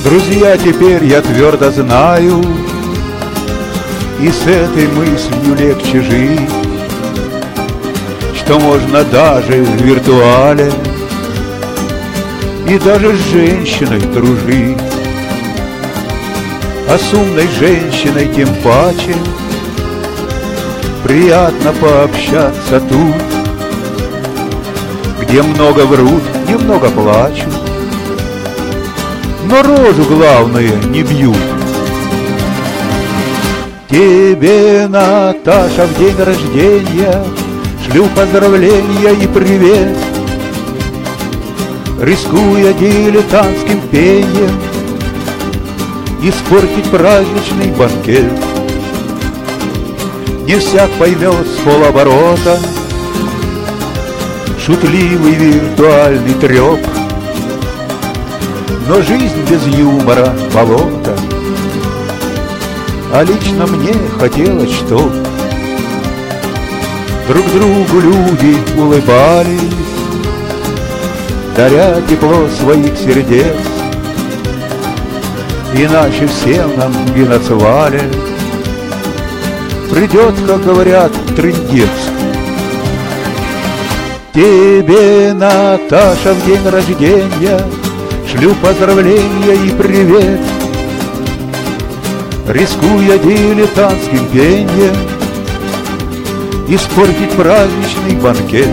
Друзья, теперь я твердо знаю, и с этой мыслью легче жить, что можно даже в виртуале и даже с женщиной дружить. А с умной женщиной тем паче приятно пообщаться тут, где много врут, немного плачут, но рожу, главное, не бьют. Тебе, Наташа, в день рождения шлю поздравления и привет, рискуя дилетантским пением испортить праздничный банкет. Не всяк поймет с полоборота шутливый виртуальный треп, но жизнь без юмора — болото. А лично мне хотелось, чтоб друг другу люди улыбались, даря тепло своих сердец. Иначе всем нам в геноцвале придет, как говорят, трындец. Тебе, Наташа, в день рождения шлю поздравления и привет, рискуя дилетантским пением испортить праздничный банкет.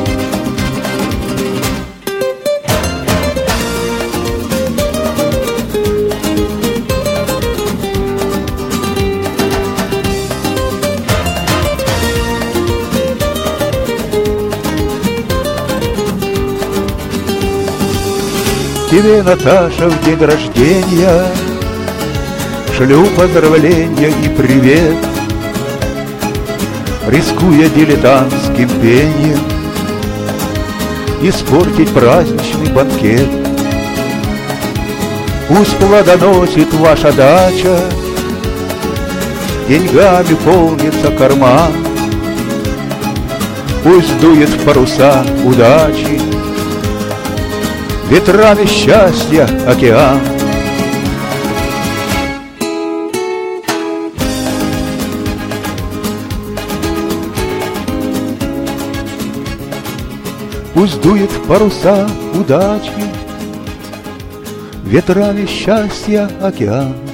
Тебе, Наташа, в день рождения шлю поздравления и привет, рискуя дилетантским пением испортить праздничный банкет. Пусть плодоносит ваша дача, деньгами полнится карман, пусть дует в паруса удачи ветрами счастья океан. Пусть дует в паруса удачи ветрами счастья океан.